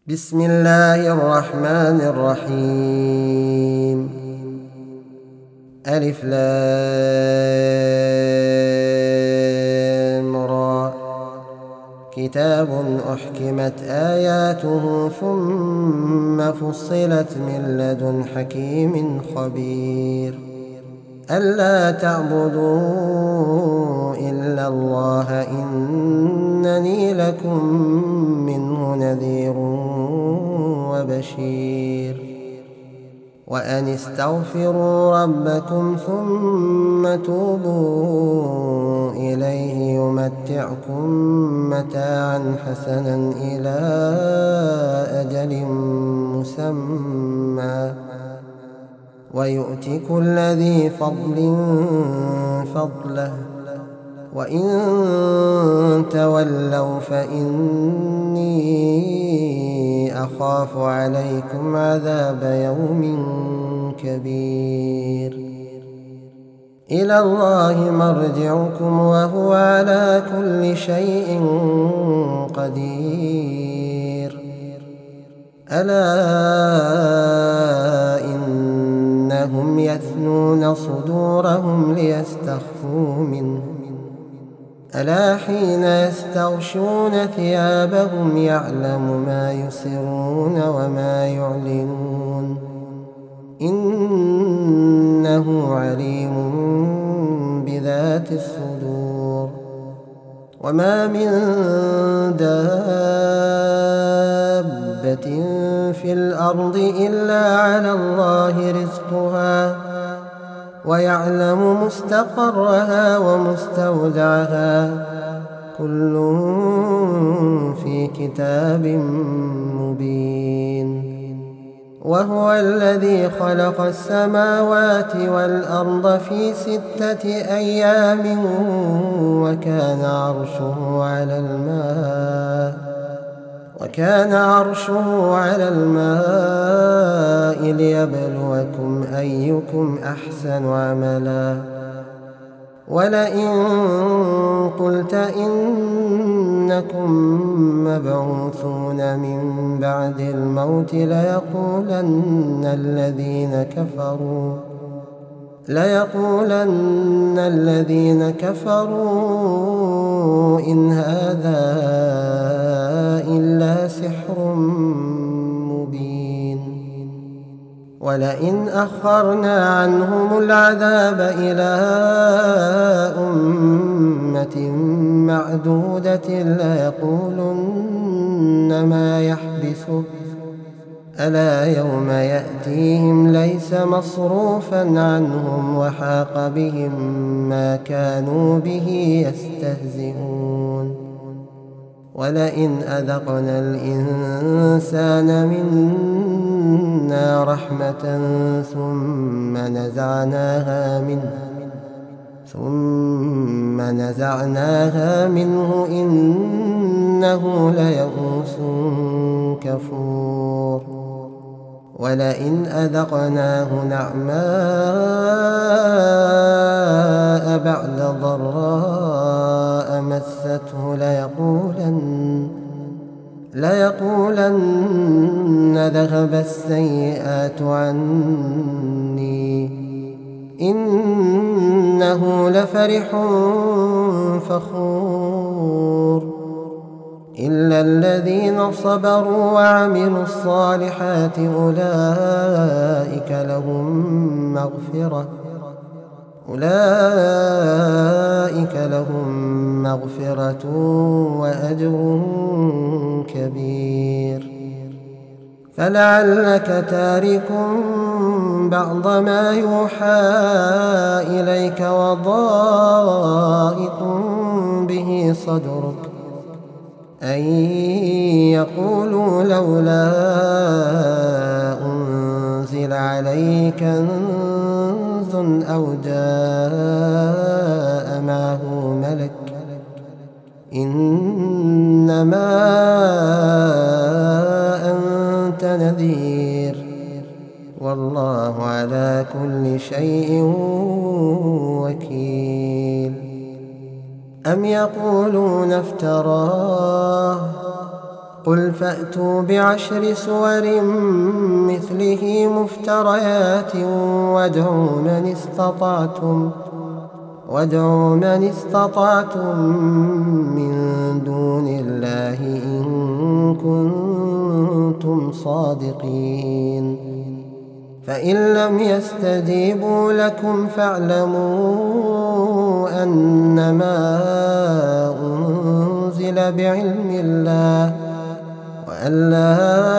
بسم الله الرحمن الرحيم. ألف لام را. كتاب أحكمت آياته ثم فصلت من لدن حكيم خبير. ألا تعبدوا إلا الله إنني لكم منه نذير وبشير. وأن استغفروا ربكم ثم توبوا إليه يمتعكم متاعا حسنا إلى أجل مسمى ويؤت كل ذي فضل فضله وإن تولوا فإني أخاف عليكم عذاب يوم كبير. إلى الله مرجعكم وهو على كل شيء قدير. ألا إنهم يثنون صدورهم ليستخفوا منه ألا حين يستغشون ثيابهم يعلم ما يسرون وما يعلنون إنه عليم بذات الصدور. وما من دابة في الأرض إلا على الله رزقها ويعلم مستقرها ومستودعها كل في كتاب مبين. وهو الذي خلق السماوات والأرض في 6 أيام وكان عرشه على الماء ليبلوكم أيكم أحسن عملا. ولئن قلت إنكم مبعوثون من بعد الموت ليقولن الذين كفروا إن هذا إلا سحر مبين. ولئن أخرنا عنهم العذاب إلى أمة معدودة ليقولن ما يحبسه ألا يوم يأتيهم ليس مصروفا عنهم وحاق بهم ما كانوا به يستهزئون. ولئن أذقنا الإنسان منا رحمة ثم نزعناها منه إنه ليئوس كفور. ولئن أذقناه نعماء بعد ضراء مسته ليقولن ذهب السيئات عني إنه لفرح فخور. إلا الذين صبروا وعملوا الصالحات أولئك لهم مغفرة وأجر كبير. فلعلك تارك بعض ما يوحى إليك وضائق به صدرك أن يقولوا لولا أنزل عليه كنز أو جاء معه ملك إنما أنت نذير والله على كل شيء وكيل. أم يقولون افتراه قل فأتوا بعشر سور مثله مفتريات وادعوا من استطعتم من دون الله إن كنتم صادقين. فإن لم يستجيبوا لكم فاعلموا أنما أنزل بعلم الله وأن لا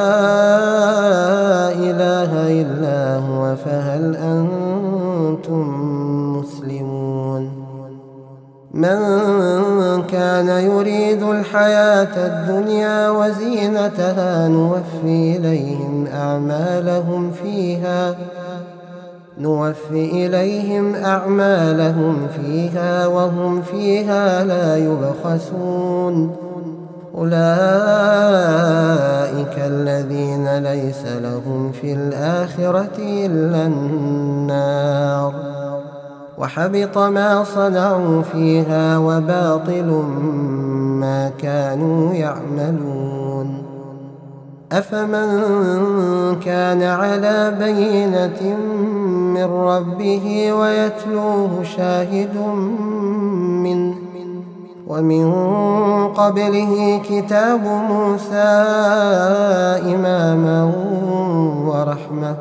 إله إلا هو فهل أنتم مسلمون. من كان يريد الحياة الدنيا وزينتها نوفي إليهم أعمالهم فيها وهم فيها لا يبخسون. أولئك الذين ليس لهم في الآخرة إلا النار وحبط ما صنعوا فيها وباطل ما كانوا يعملون. أفمن كان على بينة من ربه ويتلوه شاهد منه ومن قبله كتاب موسى إماما ورحمة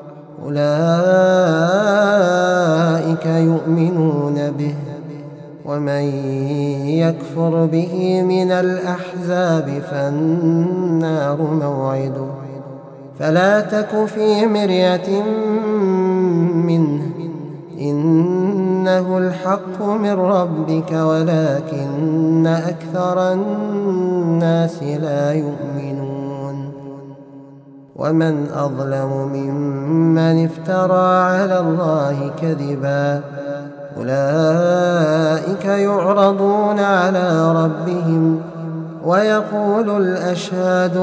أولئك يؤمنون به. ومن يكفر به من الأحزاب فالنار موعده فلا تك في مرية منه إنه الحق من ربك ولكن أكثر الناس لا يؤمنون. ومن أظلم ممن افترى على الله كذبا أولئك يعرضون على ربهم ويقول الأشهاد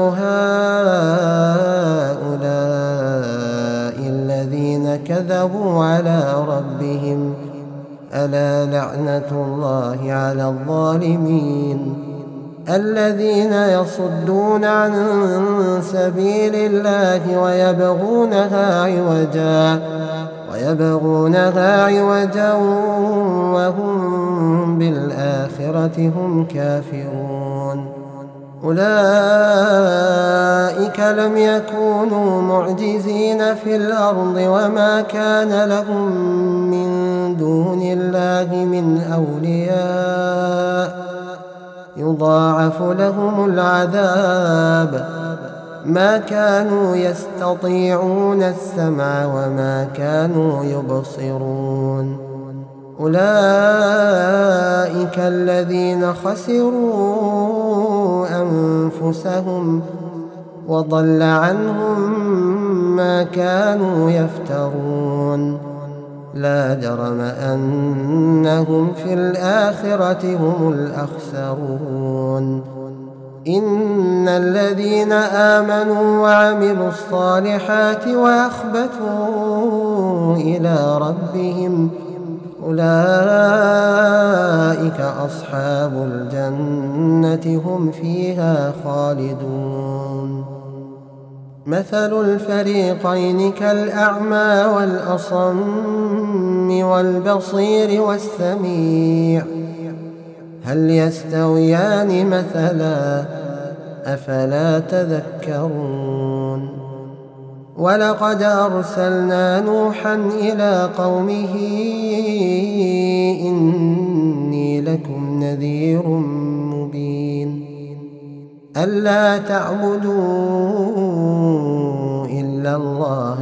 هؤلاء الذين كذبوا على ربهم ألا لعنة الله على الظالمين الذين يصدون عن سبيل الله ويبغونها عوجا وهم بالآخرة هم كافرون. أولئك لم يكونوا معجزين في الأرض وما كان لهم من دون الله من أولياء يضاعف لهم العذاب ما كانوا يستطيعون السمع وما كانوا يبصرون. أولئك الذين خسروا أنفسهم وضل عنهم ما كانوا يفترون. لا جرم أنهم في الآخرة هم الأخسرون. إن الذين آمنوا وعملوا الصالحات وأخبتوا إلى ربهم أولئك أصحاب الجنة هم فيها خالدون. مثل الفريقين كالأعمى والأصم والبصير والسميع هل يستويان مثلا أفلا تذكرون. ولقد أرسلنا نوحا إلى قومه إني لكم نذير مبين ألا تعبدوا إلا الله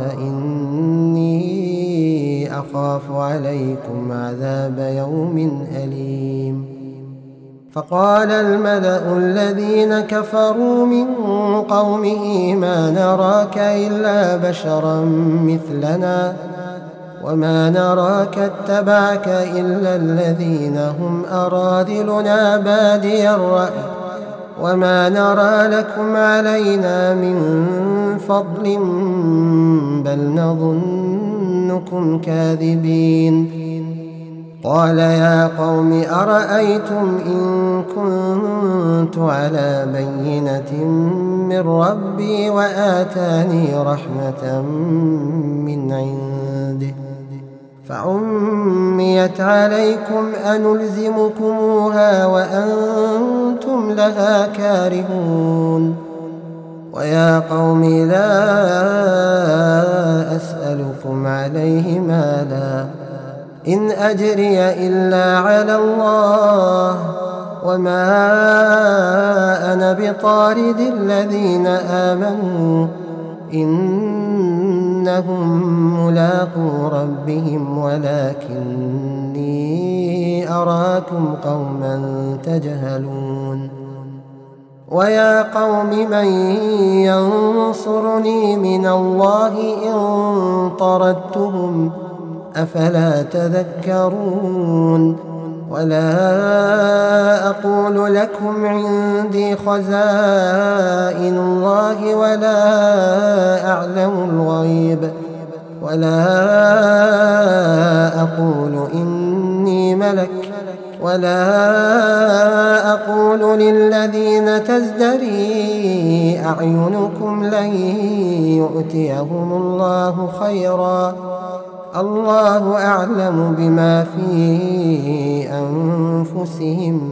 إني أخاف عليكم عذاب يوم أليم. فقال الملأ الذين كفروا من قومه ما نراك إلا بشرا مثلنا وما نراك اتبعك إلا الذين هم أراذلنا بادي الرأي وما نرى لكم علينا من فضل بل نظنكم كاذبين. قال يا قوم أرأيتم إن كنت على بينة من ربي وآتاني رحمة من عنده فعميت عليكم أنلزمكموها وأنتم لها كارهون ويا قوم لا أسألكم عليه مالا إن أجري إلا على الله وما أنا بطارد الذين آمنوا إنهم ملاقو ربهم ولكني أراكم قوما تجهلون ويا قوم من ينصرني من الله إن طردتهم أفلا تذكرون ولا أقول لكم عندي خزائن الله ولا أعلم الغيب ولا أقول إني ملك ولا أقول للذين تزدري أعينكم لن يؤتيهم الله خيرا الله أعلم بما في أنفسهم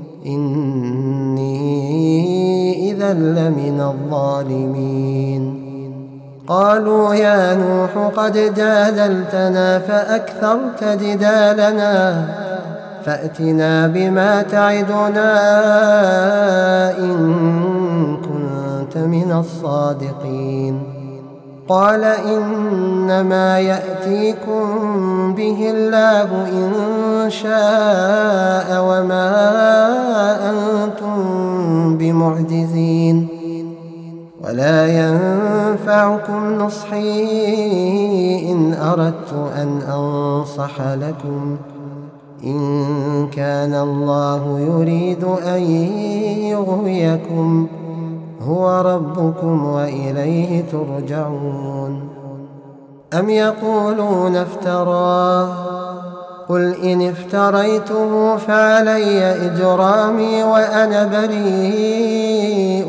إني إذا لمن الظالمين قالوا يا نوح قد جادلتنا فأكثرت جدالنا فأتنا بما تعدنا إن كنت من الصادقين قال إنما يأتيكم به الله إن شاء وما أنتم بمعجزين ولا ينفعكم نصحي إن أردت أن أنصح لكم إن كان الله يريد أن يغويكم هو ربكم وإليه ترجعون أم يقولون افتراه قل إن افتريته فعلي إجرامي وأنا بريء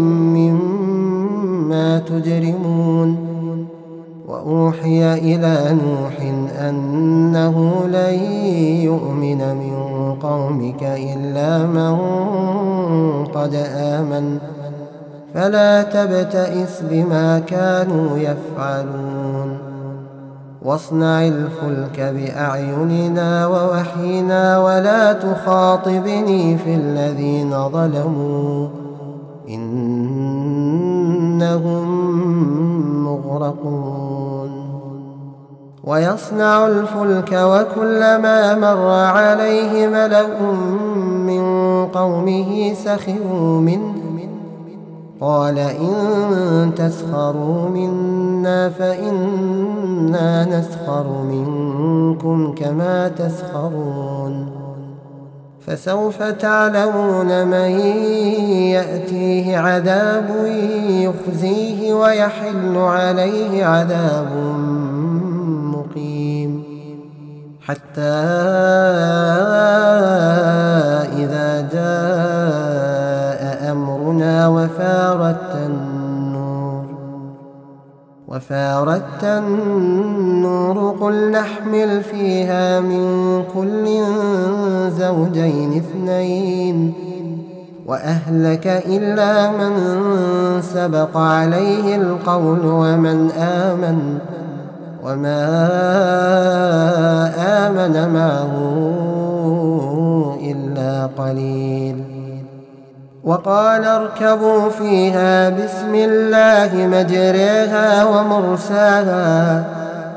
مما تجرمون وأوحي إلى نوح أنه لن يؤمن من قومك إلا من قد آمن فلا تبتئس بما كانوا يفعلون واصنع الفلك بأعيننا ووحينا ولا تخاطبني في الذين ظلموا إنهم مغرقون ويصنع الفلك وكلما مر عليه ملأ من قومه سخروا منه قال إن تسخروا منا فإنا نسخر منكم كما تسخرون فسوف تعلمون من يأتيه عذاب يخزيه ويحل عليه عذاب مقيم حتى إذا جاء أمرنا وفارت النور قل نحمل فيها من كل زوجين اثنين وأهلك إلا من سبق عليه القول ومن آمن وما آمن معه إلا قليل وقال اركبوا فيها بسم الله مجريها ومرساها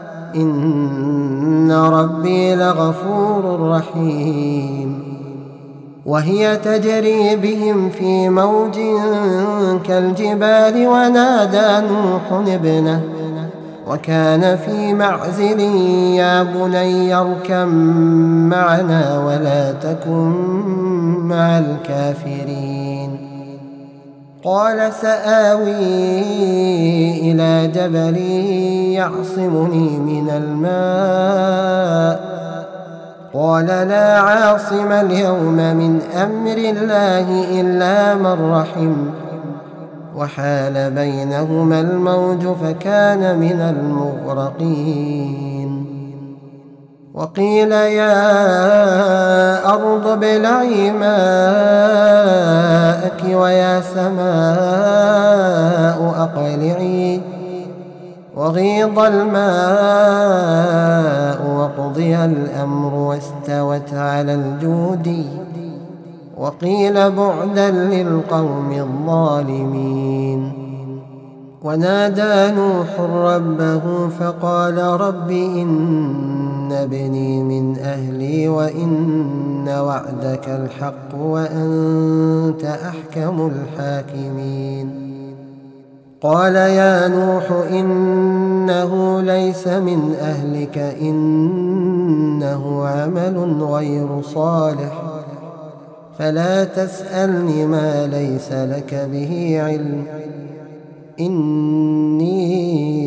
إن ربي لغفور رحيم وهي تجري بهم في موج كالجبال ونادى نوح ابنه وكان في معزل يا بني اركب معنا ولا تكن مع الكافرين قال سآوي إلى جبل يعصمني من الماء قال لا عاصم اليوم من أمر الله إلا من رحم وحال بينهما الموج فكان من المغرقين وقيل يا أرض ابلعي ماءك ويا سماء أقلعي وغيض الماء وقضي الأمر واستوت على الجود وقيل بعدا للقوم الظالمين ونادى نوح ربه فقال رب إن ابني من أهلي وإن وعدك الحق وأنت أحكم الحاكمين قال يا نوح إنه ليس من أهلك إنه عمل غير صالح فلا تسألني ما ليس لك به علم إني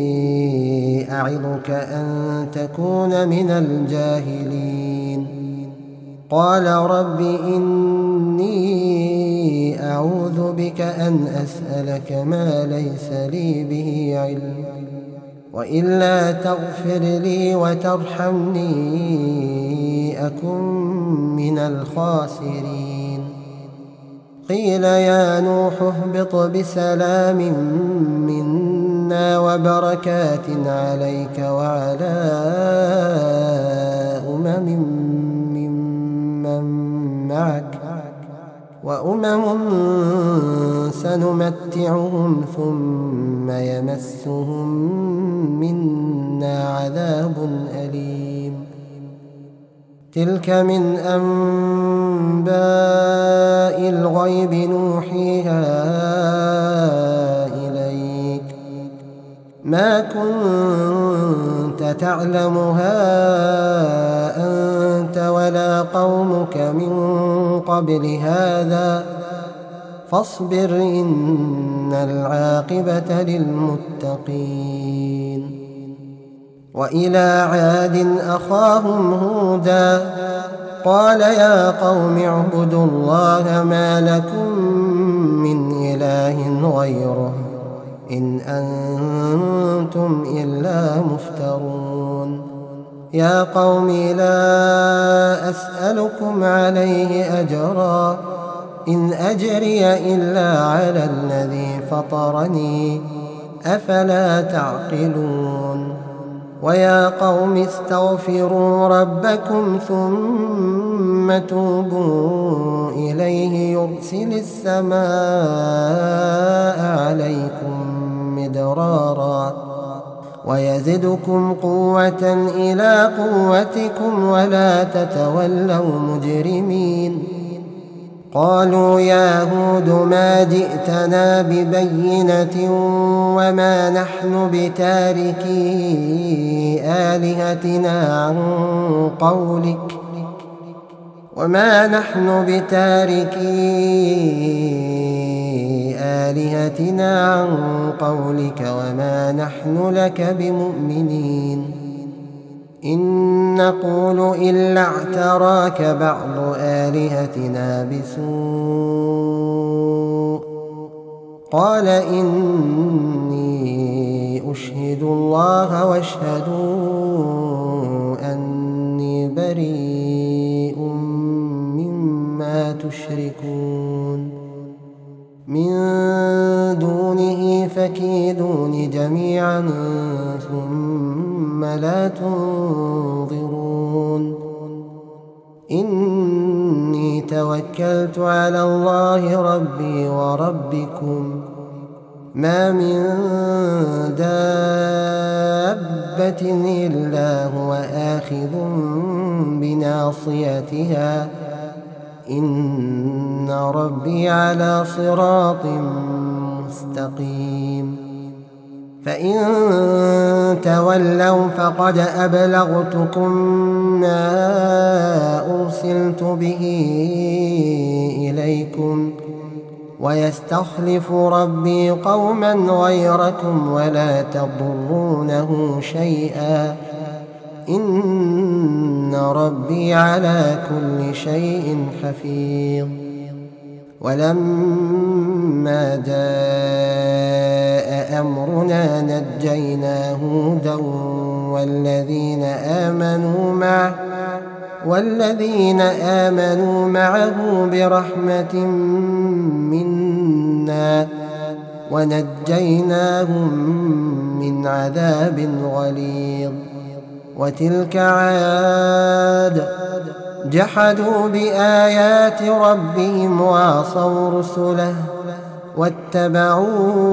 أعظك أن تكون من الجاهلين قال رب إني أعوذ بك أن أسألك ما ليس لي به علم وإلا تغفر لي وترحمني أكن من الخاسرين قيل يا نوح اهبط بسلام منا وبركات عليك وعلى ممن معك وأمم سنمتعهم ثم يمسهم منا عذاب أليم تلك من أنباء الغيب نوحيها إليك ما كنت تعلمها أنت ولا قومك من قبل هذا فاصبر إن العاقبة للمتقين وإلى عاد أخاهم هودا قال يا قوم اعبدوا الله ما لكم من إله غيره إن أنتم إلا مفترون يا قوم لا أسألكم عليه أجرا إن أجري إلا على الذي فطرني أفلا تعقلون ويا قوم استغفروا ربكم ثم توبوا إليه يرسل السماء عليكم مدرارا ويزدكم قوة إلى قوتكم ولا تتولوا مجرمين قالوا يا هود ما جئتنا ببينة وما نحن بتاركي آلهتنا عن قولك وما نحن لك بمؤمنين إن نقول إلا اعتراك بعض آلهتنا بسوء قال إني أشهد الله واشهدوا أني بريء مما تشركون من دونه فكيدون جميعا ثم لا تنظرون إني توكلت على الله ربي وربكم ما من دابة إلا هو آخذ بناصيتها إن ربي على صراط مستقيم فإن تولوا فقد أبلغتكم ما أرسلت به إليكم ويستخلف ربي قوما غيركم ولا تضرونه شيئا إن ربي على كل شيء حفيظ. ولما جاء أمرنا نجينا هودا والذين آمنوا معه برحمة منا ونجيناهم من عذاب غليظ. وتلك عاد جحدوا بآيات ربهم وعصوا رسله واتبعوا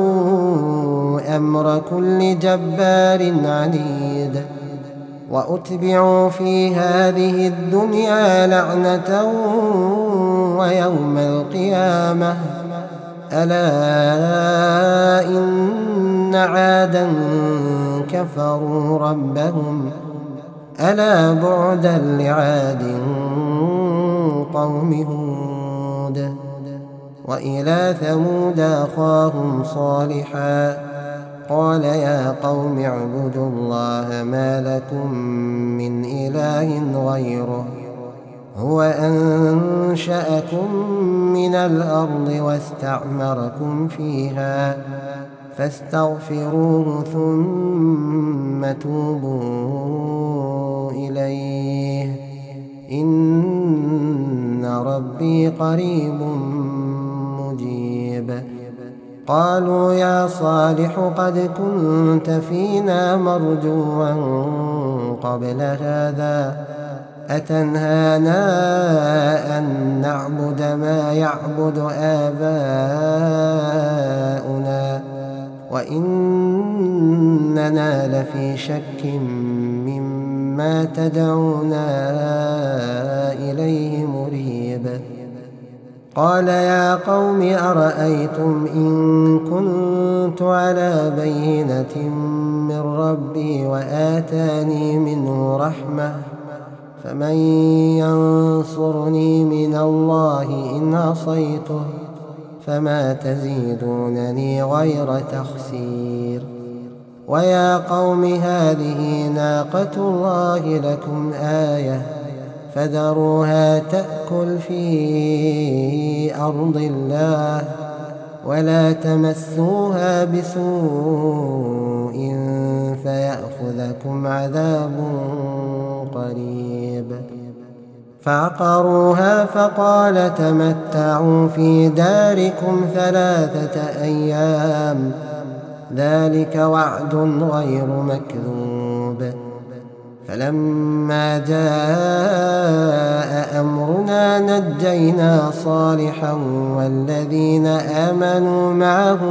أمر كل جبار عنيد. وأتبعوا في هذه الدنيا لعنة ويوم القيامة ألا إن عادا كفروا ربهم ألا بعدا لعاد قوم هود. وإلى ثمود أخاهم صالحا قال يا قوم اعبدوا الله ما لكم من إله غيره هو أنشأكم من الأرض واستعمركم فيها فاستغفروه ثم توبوا إليه إن ربي قريب مجيب. قالوا يا صالح قد كنت فينا مرجوا قبل هذا أتنهانا أن نعبد ما يعبد آباؤنا وإننا لفي شك مما تدعونا إليه مريب. قال يا قوم أرأيتم إن كنت على بينة من ربي وآتاني منه رحمة فمن ينصرني من الله إن عصيته فما تزيدونني غير تخسير. ويا قوم هذه ناقة الله لكم آية فذروها تأكل في أرض الله ولا تمسوها بسوء فيأخذكم عذاب قريب. فعقروها فقال تمتعوا في داركم 3 أيام ذلك وعد غير مكذوب. فلما جاء أمرنا نجينا صالحا والذين آمنوا معه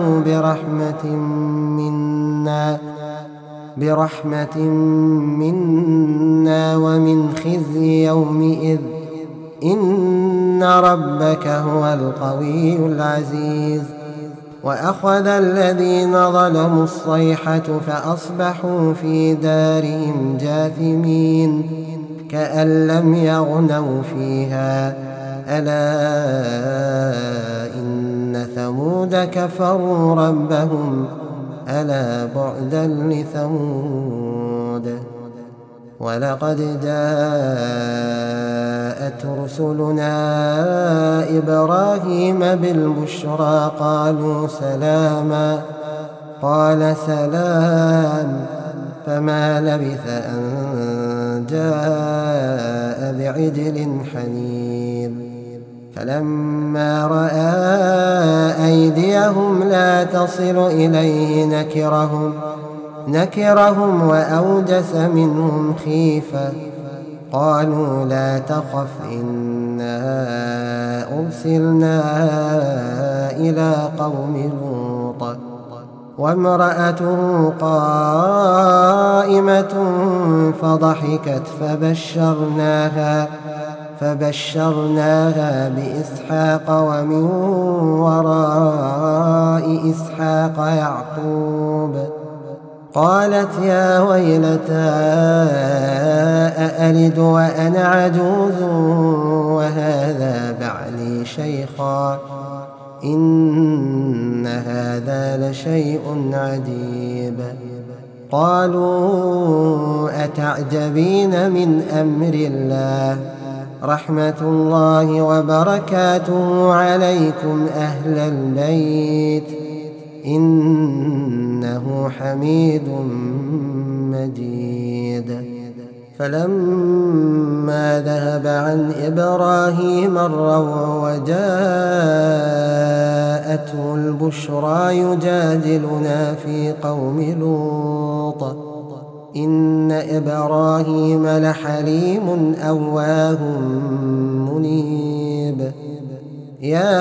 برحمة منا ومن خزي يومئذ إن ربك هو القوي العزيز. وأخذ الذين ظلموا الصيحة فأصبحوا في دارهم جاثمين كأن لم يغنوا فيها ألا إن ثمود كفروا ربهم ألا بعدا لثمود. ولقد جاءت رسلنا إبراهيم بالبشرى قالوا سلاما قال سلام فما لبث أن جاء بعجل حنيذ. فلما رأى أيديهم لا تصل إليه نكرهم وأوجس منهم خيفة قالوا لا تخف إنا أرسلنا إلى قوم لوط وامرأته قائمة فضحكت فبشرناها بإسحاق ومن وراء إسحاق يعقوب. قالت يا ويلتى أألد وأنا عجوز وهذا بعلي شيخا إن هذا لشيء عجيب. قالوا أتعجبين من أمر الله رحمة الله وبركاته عليكم أهل البيت إنه حميد مجيد. فلما ذهب عن إبراهيم الروع وجاءته البشرى يجادلنا في قوم لوط إن إبراهيم لحليم أواه منيب. يا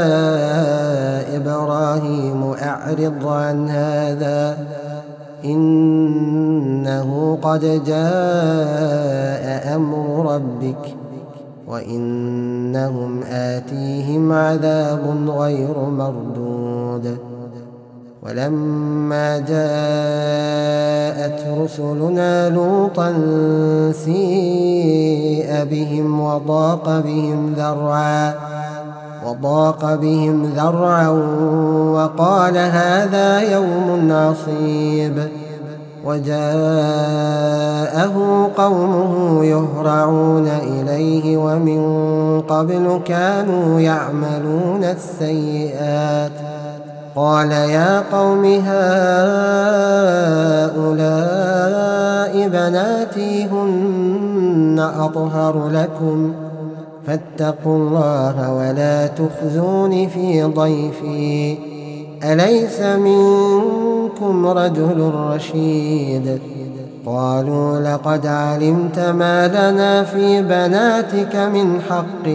إبراهيم أعرض عن هذا إنه قد جاء أمر ربك وإنهم آتيهم عذاب غير مردود. ولما جاءت رسلنا لوطا سيء بهم وضاق بهم ذرعا وقال هذا يوم عصيب. وجاءه قومه يهرعون إليه ومن قبل كانوا يعملون السيئات قال يا قوم هؤلاء بناتي هن أطهر لكم فاتقوا الله ولا تخزون في ضيفي أليس منكم رجل رشيد. قالوا لقد علمت ما لنا في بناتك من حق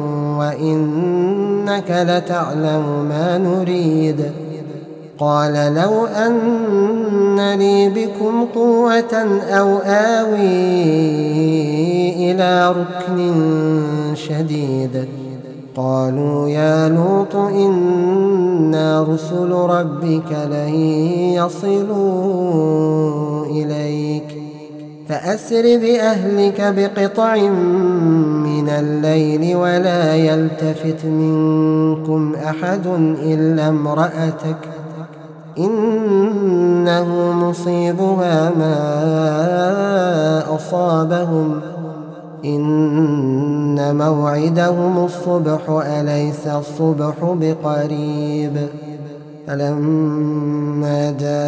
وإنك لتعلم ما نريد. قال لو أن لي بكم قوة أو آوي إلى ركن شديد. قالوا يا لوط إنا رسل ربك لن يصلوا إليك فأسر بأهلك بقطع من الليل ولا يلتفت منكم أحد إلا امرأتك إنه مصيبها ما أصابهم إن موعدهم الصبح أليس الصبح بقريب. فلما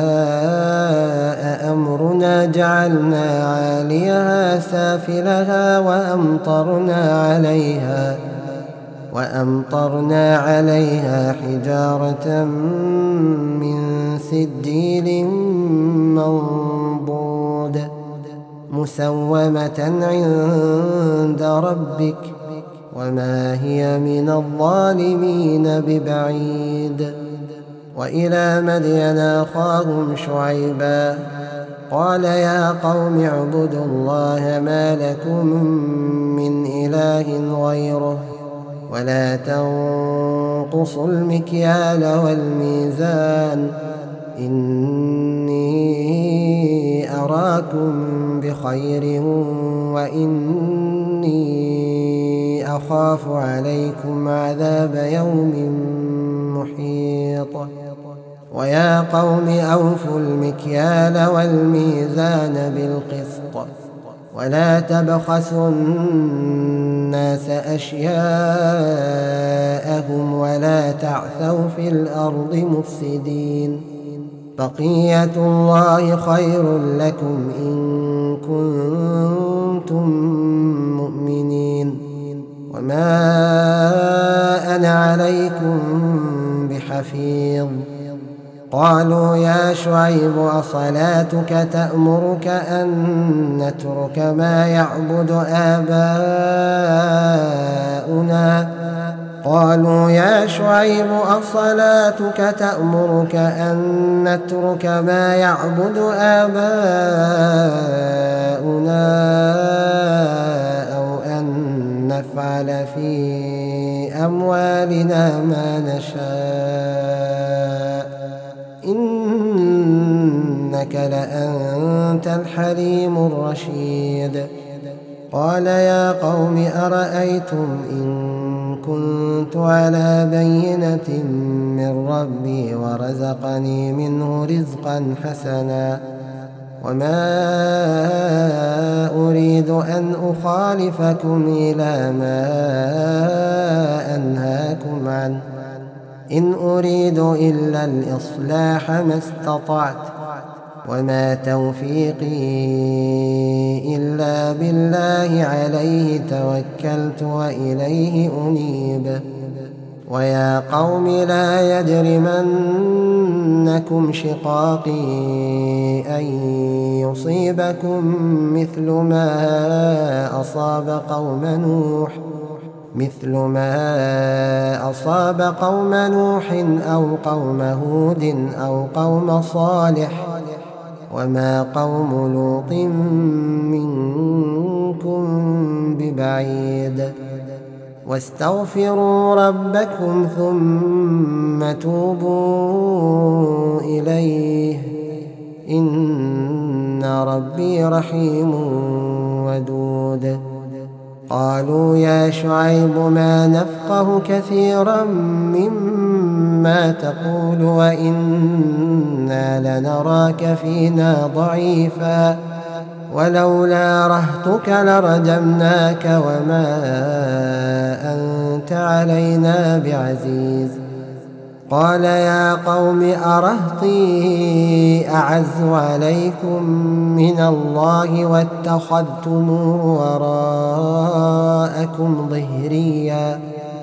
جاء أمرنا جعلنا عاليها سافلها وأمطرنا عليها حجارة من سجيل منضود مسومة عند ربك وما هي من الظالمين ببعيد. وإلى مدين أخاهم شعيبا قال يا قوم اعبدوا الله ما لكم من إله غيره ولا تنقصوا المكيال والميزان إني أراكم بخير وإني أخاف عليكم عذاب يوم محيط. ويا قوم أوفوا المكيال والميزان بالقسط ولا تبخسوا الناس أشياءهم ولا تعثوا في الأرض مفسدين. بقية الله خير لكم إن كنتم مؤمنين وما أنا عليكم بحفيظ. قالوا يا شعيب أصلاتك تأمرك أن نترك ما يعبد آباؤنا أو أن نفعل في أموالنا ما نشاء إنك لأنت الحليم الرشيد. قال يا قوم أرأيتم إن كنت على بينة من ربي ورزقني منه رزقا حسنا وما أريد أن أخالفكم إلى ما أنهاكم عنه، إن أريد إلا الإصلاح ما استطعت، وما توفيقي إلا بالله، عليه توكلت وإليه أنيب. ويا قوم لا يجرمنكم شقاقي أن يصيبكم مثل ما أصاب قوم نوح أو قوم هود أو قوم صالح، وما قوم لوط منكم ببعيد. واستغفروا ربكم ثم توبوا إليه، إن ربي رحيم ودود. قالوا يا شعيب ما نفقه كثيرا مما تقول، وإنا لنراك فينا ضعيفا، ولولا رهطك لرجمناك وما أنت علينا بعزيز. قال يا قوم أرهطي أعز عليكم من الله واتخذتموه وراءكم ظهريا،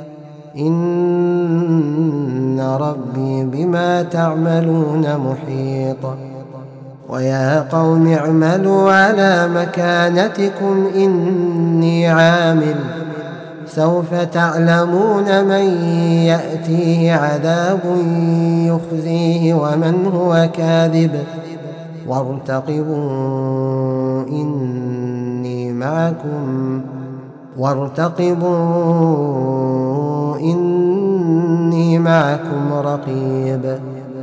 إن ربي بما تعملون محيط. ويا قوم اعملوا على مكانتكم إني عامل، سوف تعلمون من يأتيه عذاب يخزيه ومن هو كاذب، وارتقبوا إني معكم رقيب.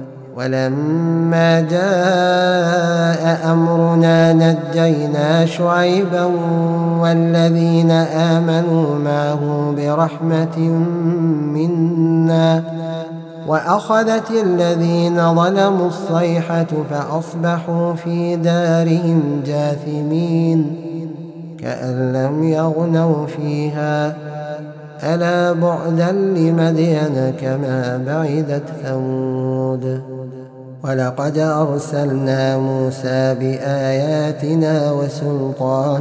ولما جاء أمرنا نجينا شعيبا والذين آمنوا معه برحمة منا، وأخذت الذين ظلموا الصيحة فأصبحوا في دارهم جاثمين، كأن لم يغنوا فيها، ألا بعدا لمدين كما بعدت ثمود. ولقد أرسلنا موسى بآياتنا وسلطان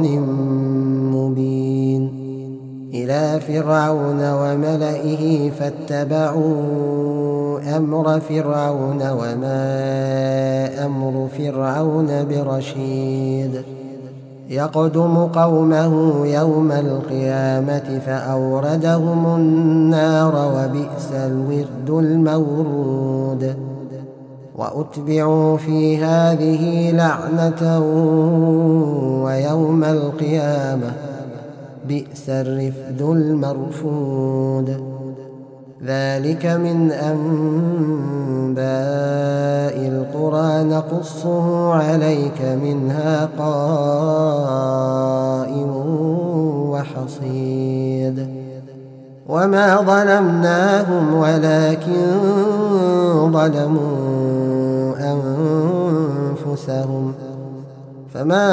مبين إلى فرعون وملئه، فاتبعوا أمر فرعون وما أمر فرعون برشيد. يقدم قومه يوم القيامة فأوردهم النار وبئس الورد المورود. وأتبعوا في هذه لعنة ويوم القيامة بئس الرفد المرفود. ذلك من أنباء القرى نقصه عليك، منها قائم وحصيد. وما ظلمناهم ولكن ظلموا أنفسهم، فما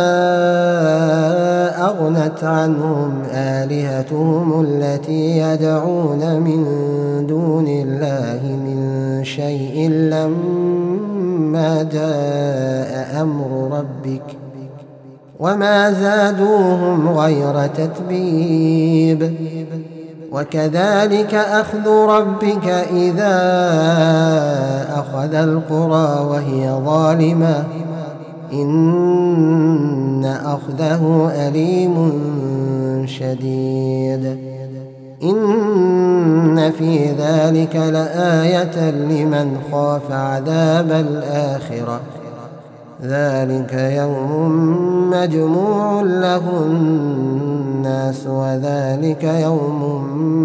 أغنت عنهم آلهتهم التي يدعون من دون الله من شيء لما جاء أمر ربك، وما زادوهم غير تتبيب. وكذلك أخذ ربك إذا أخذ القرى وهي ظالمة، إن أخذه أليم شديد. إن في ذلك لآية لمن خاف عذاب الآخرة، ذلك يوم مجموع له الناس، وذلك يوم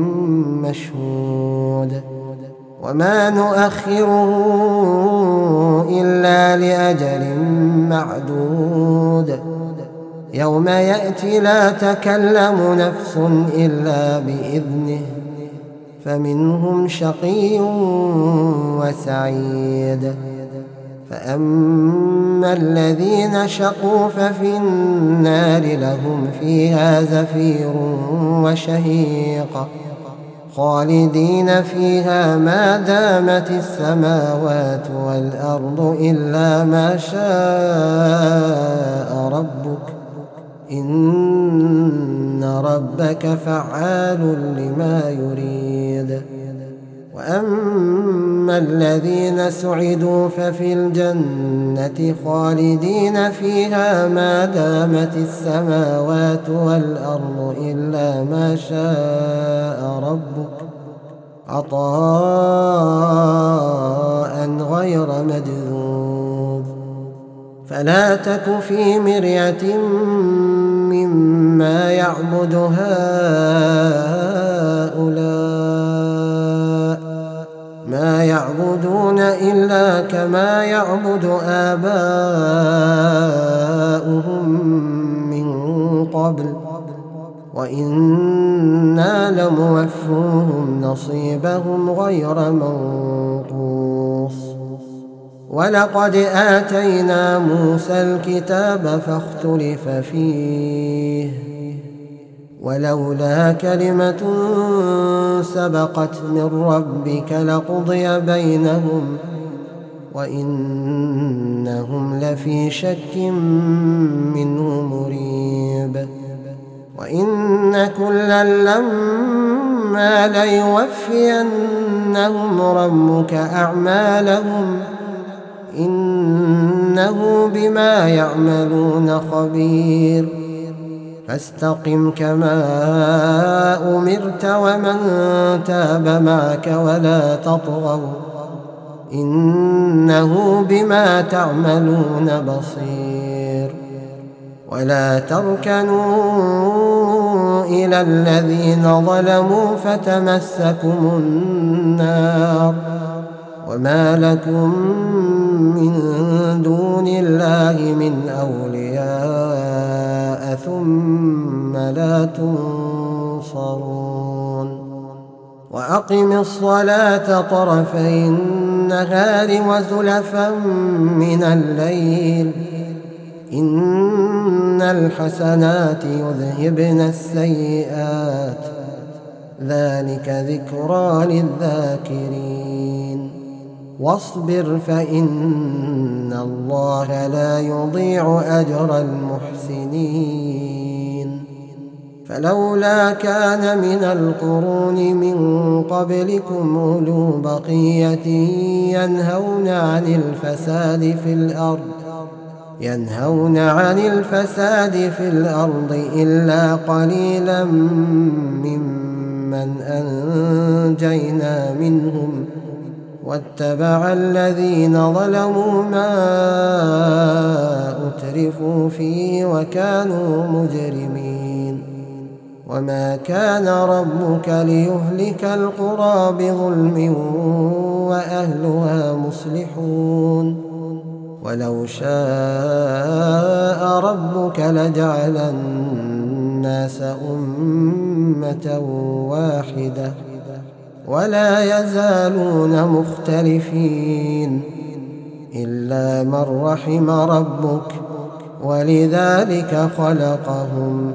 مشهود. وما نؤخره إلا لأجل معدود، يوم يأتي لا تكلم نفس إلا بإذنه، فمنهم شقي وسعيد. فأما الذين شقوا ففي النار لهم فيها زفير وشهيق خالدين فيها ما دامت السماوات والأرض إلا ما شاء ربك إن ربك فعال لما يريد. وأما الذين سعدوا ففي الجنة خالدين فيها ما دامت السماوات والأرض إلا ما شاء ربك عطاء غير مجذوذ. فلا تك في مرية مما يعبد هؤلاء ما يعبدون إلا كما يعبد آباؤهم من قبل وإنا لموفوهم نصيبهم غير منقوص. ولقد آتينا موسى الكتاب فاختلف فيه ولولا كلمة سبقت من ربك لقضي بينهم وإنهم لفي شك منه مريب. وإن كلا لما ليوفينهم ربك أعمالهم إنه بما يعملون خبير. فاستقم كما أمرت ومن تاب معك ولا تطغوا إنه بما تعملون بصير. ولا تركنوا إلى الذين ظلموا فتمسكم النار وما لكم من دون الله من أولياء ثم لا تنصرون. وأقم الصلاة طرفي النهار وزلفا من الليل إن الحسنات يذهبن السيئات ذلك ذكرى للذاكرين. واصبر فإن الله لا يضيع أجر المحسنين. فلولا كان من القرون من قبلكم أولو بقية ينهون عن الفساد في الأرض إلا قليلا ممن أنجينا منهم واتبع الذين ظلموا ما أترفوا فيه وكانوا مجرمين. وما كان ربك ليهلك القرى بظلم وأهلها مصلحون. ولو شاء ربك لجعل الناس أمة واحدة ولا يزالون مختلفين إلا من رحم ربك ولذلك خلقهم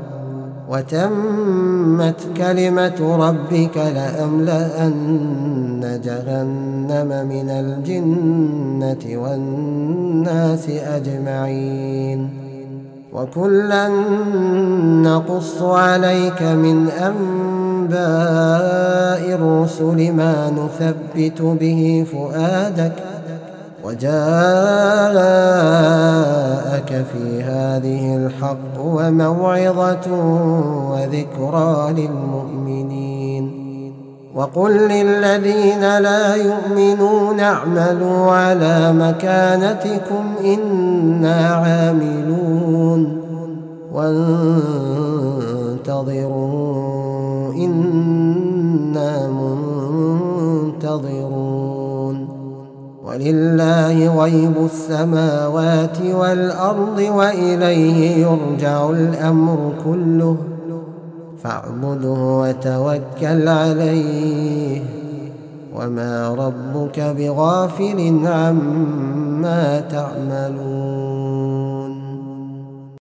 وتمت كلمة ربك لأملأن جهنم من الجنة والناس أجمعين. وكلا نقص عليك من أنباء الرسل ما نثبت به فؤادك وجاءك في هذه الحق وموعظة وذكرى للمؤمنين. وقل للذين لا يؤمنون اعملوا على مكانتكم إنا عاملون وانتظروا إنا منتظرون. ولله غيب السماوات والأرض وإليه يرجع الأمر كله فاعبده وتوكل عليه وما ربك بغافل عما ما تعملون.